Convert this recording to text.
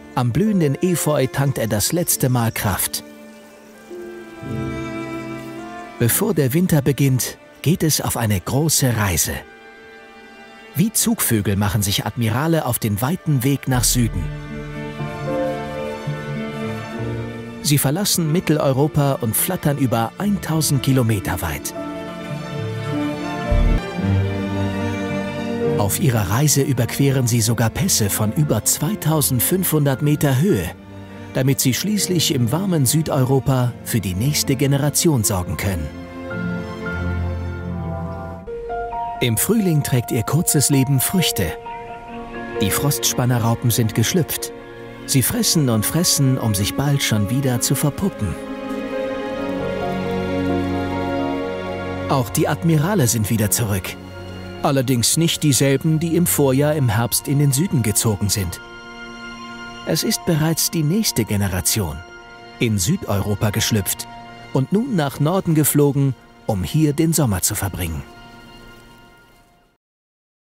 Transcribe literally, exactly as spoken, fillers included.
Am blühenden Efeu tankt er das letzte Mal Kraft. Bevor der Winter beginnt, geht es auf eine große Reise. Wie Zugvögel machen sich Admirale auf den weiten Weg nach Süden. Sie verlassen Mitteleuropa und flattern über tausend Kilometer weit. Auf ihrer Reise überqueren sie sogar Pässe von über zweitausendfünfhundert Meter Höhe, damit sie schließlich im warmen Südeuropa für die nächste Generation sorgen können. Im Frühling trägt ihr kurzes Leben Früchte. Die Frostspannerraupen sind geschlüpft. Sie fressen und fressen, um sich bald schon wieder zu verpuppen. Auch die Admirale sind wieder zurück. Allerdings nicht dieselben, die im Vorjahr im Herbst in den Süden gezogen sind. Es ist bereits die nächste Generation, in Südeuropa geschlüpft und nun nach Norden geflogen, um hier den Sommer zu verbringen.